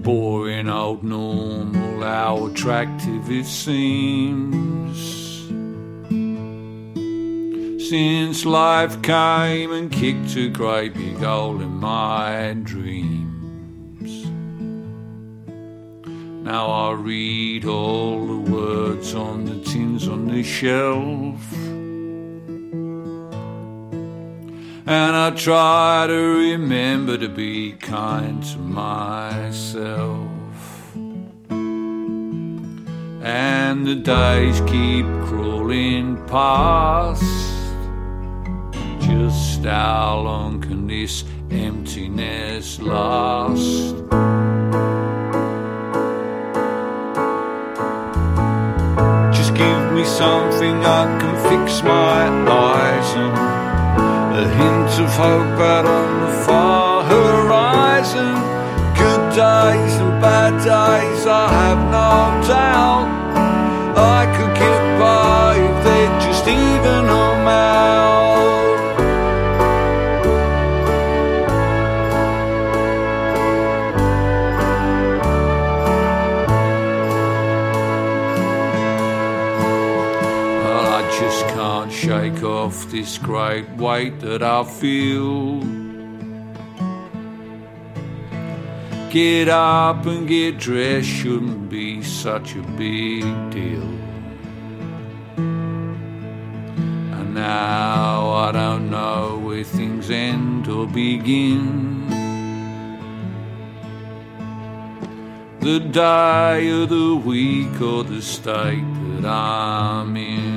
boring old normal, how attractive it seems. Since life came and kicked a great big hole in my dreams. Now I read all the words on the tins on the shelf, and I try to remember to be kind to myself. And the days keep crawling past. Just how long can this emptiness last? Just give me something I can fix my eyes on, a hint of hope out on the far horizon. Good days and bad days, I have no doubt. I could get by if they'd just even them out. Well, I just can't shake off this great weight that I feel. Get up and get dressed shouldn't be such a big deal. And now I don't know where things end or begin. The day of the week or the state that I'm in.